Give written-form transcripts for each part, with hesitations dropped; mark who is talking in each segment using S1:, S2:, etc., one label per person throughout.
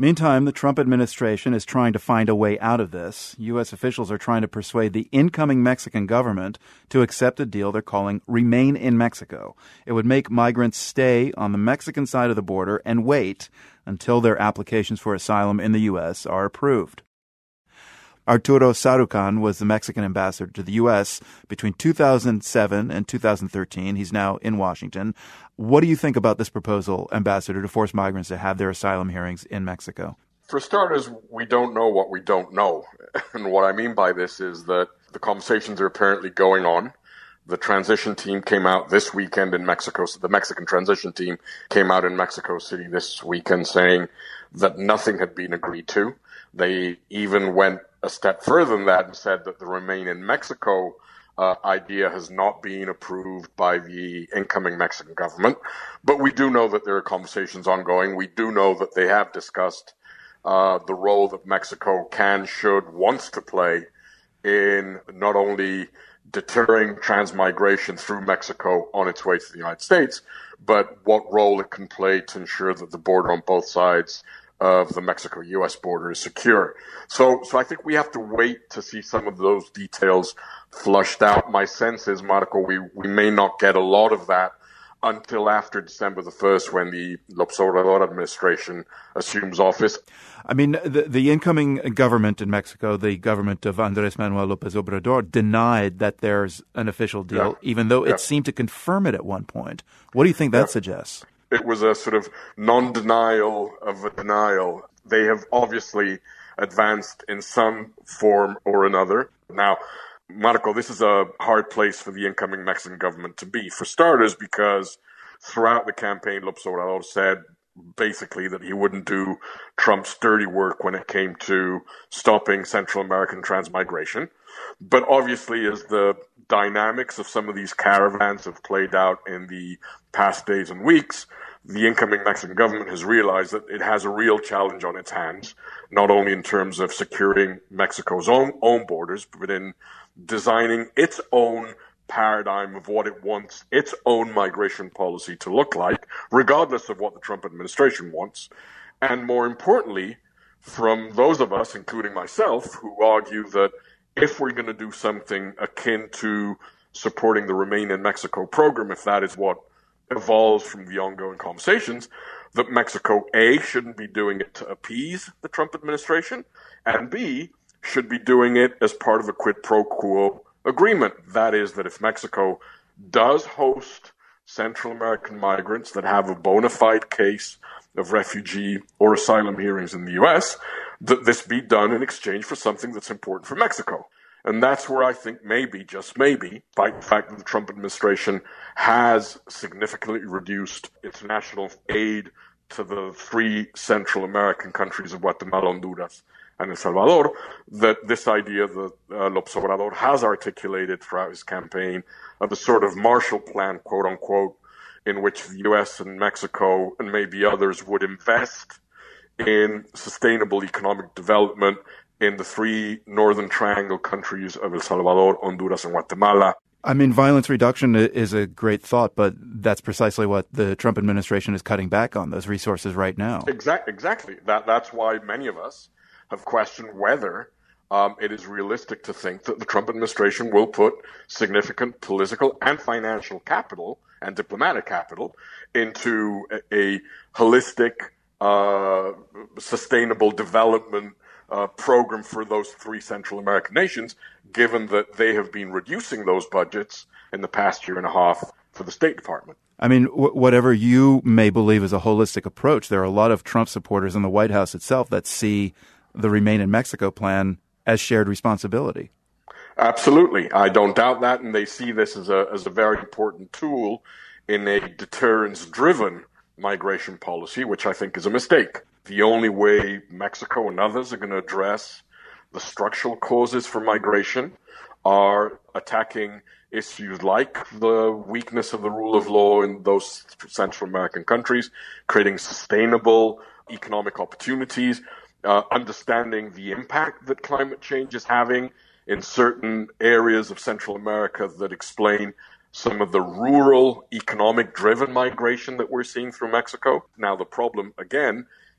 S1: Meantime, the Trump administration is trying to find a way out of this. U.S. officials are trying to persuade the incoming Mexican government to accept a deal they're calling Remain in Mexico. It would make migrants stay on the Mexican side of the border and wait until their applications for asylum in the U.S. are approved. Arturo Sarucan was the Mexican ambassador to the U.S. between 2007 and 2013. He's now in Washington. What do you think about this proposal, Ambassador, to force migrants to have their asylum hearings in Mexico?
S2: For starters, we don't know what we don't know. And what I mean by this is that the conversations are apparently going on. The transition team came out this weekend in Mexico. So the Mexican transition team came out in Mexico City this weekend saying that nothing had been agreed to. They even went a step further than that and said that the Remain in Mexico idea has not been approved by the incoming Mexican government. But we do know that there are conversations ongoing. We do know that they have discussed the role that Mexico can, should, wants to play in not only deterring transmigration through Mexico on its way to the United States, but what role it can play to ensure that the border on both sides of the Mexico-U.S. border is secure. So I think we have to wait to see some of those details flushed out. My sense is, Marco, we may not get a lot of that until after December the 1st, when the López Obrador administration assumes office.
S1: I mean, the incoming government in Mexico, the government of Andrés Manuel López Obrador, denied that there's an official deal, even though it seemed to confirm it at one point. What do you think that suggests?
S2: It was a sort of non-denial of a denial. They have obviously advanced in some form or another. Now, Marco, this is a hard place for the incoming Mexican government to be. For starters, because throughout the campaign, López Obrador said basically that he wouldn't do Trump's dirty work when it came to stopping Central American transmigration. But obviously, as the dynamics of some of these caravans have played out in the past days and weeks, the incoming Mexican government has realized that it has a real challenge on its hands, not only in terms of securing Mexico's own borders, but in designing its own paradigm of what it wants its own migration policy to look like, regardless of what the Trump administration wants. And more importantly, from those of us, including myself, who argue that if we're going to do something akin to supporting the Remain in Mexico program, if that is what evolves from the ongoing conversations, that Mexico, A, shouldn't be doing it to appease the Trump administration, and B, should be doing it as part of a quid pro quo agreement. That is, that if Mexico does host Central American migrants that have a bona fide case of refugee or asylum hearings in the U.S., that this be done in exchange for something that's important for Mexico. And that's where I think maybe, just maybe, despite the fact that the Trump administration has significantly reduced its national aid to the three Central American countries of Guatemala, Honduras, and El Salvador, that this idea that López Obrador has articulated throughout his campaign of a sort of Marshall Plan, quote unquote, in which the U.S. and Mexico and maybe others would invest in sustainable economic development in the three Northern Triangle countries of El Salvador, Honduras, and Guatemala.
S1: I mean, violence reduction is a great thought, but that's precisely what the Trump administration is cutting back on, those resources right now.
S2: Exactly. That's why many of us have questioned whether it is realistic to think that the Trump administration will put significant political and financial capital and diplomatic capital into a holistic, sustainable development program for those three Central American nations, given that they have been reducing those budgets in the past year and a half for the State Department.
S1: I mean, whatever you may believe is a holistic approach, there are a lot of Trump supporters in the White House itself that see the Remain in Mexico plan as shared responsibility.
S2: Absolutely. I don't doubt that, and they see this as a very important tool in a deterrence-driven migration policy, which I think is a mistake. The only way Mexico and others are going to address the structural causes for migration are attacking issues like the weakness of the rule of law in those Central American countries, creating sustainable economic opportunities, understanding the impact that climate change is having in certain areas of Central America that explain some of the rural economic driven migration that we're seeing through Mexico. Now, the problem, again,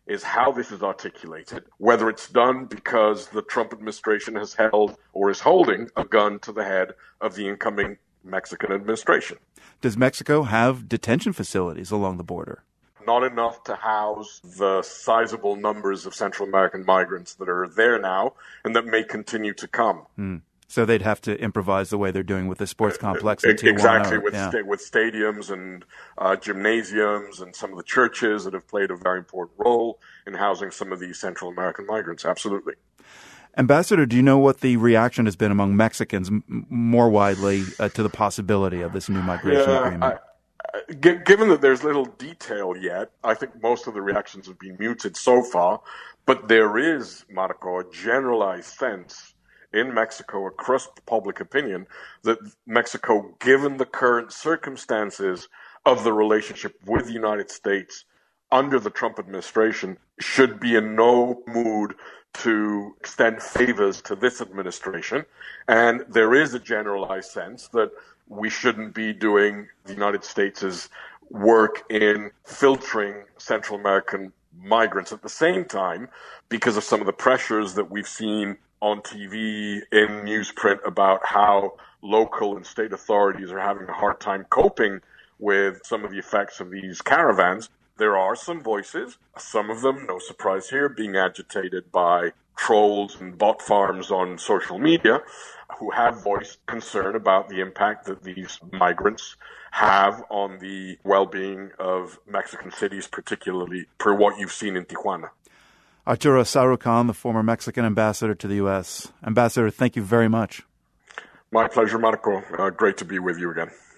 S2: is how this is articulated, whether it's done because the Trump administration has held or is holding a gun to the head of the incoming Mexican administration.
S1: Does Mexico have detention facilities along the border?
S2: Not enough to house the sizable numbers of Central American migrants that are there now and that may continue to come.
S1: So they'd have to improvise the way they're doing with the sports complex at Tijuana.
S2: Exactly, with stadiums and gymnasiums and some of the churches that have played a very important role in housing some of these Central American migrants. Absolutely.
S1: Ambassador, do you know what the reaction has been among Mexicans more widely to the possibility of this new migration agreement?
S2: Given that there's little detail yet, I think most of the reactions have been muted so far. But there is, Marco, a generalized sense in Mexico across public opinion that Mexico, given the current circumstances of the relationship with the United States under the Trump administration, should be in no mood to extend favors to this administration. And there is a generalized sense that we shouldn't be doing the United States' work in filtering Central American migrants. At the same time, because of some of the pressures that we've seen on TV, in newsprint, about how local and state authorities are having a hard time coping with some of the effects of these caravans, there are some voices, some of them, no surprise here, being agitated by trolls and bot farms on social media, who have voiced concern about the impact that these migrants have on the well-being of Mexican cities, particularly per what you've seen in Tijuana.
S1: Arturo Sarucán, the former Mexican ambassador to the U.S. Ambassador, thank you very much.
S2: My pleasure, Marco. Great to be with you again.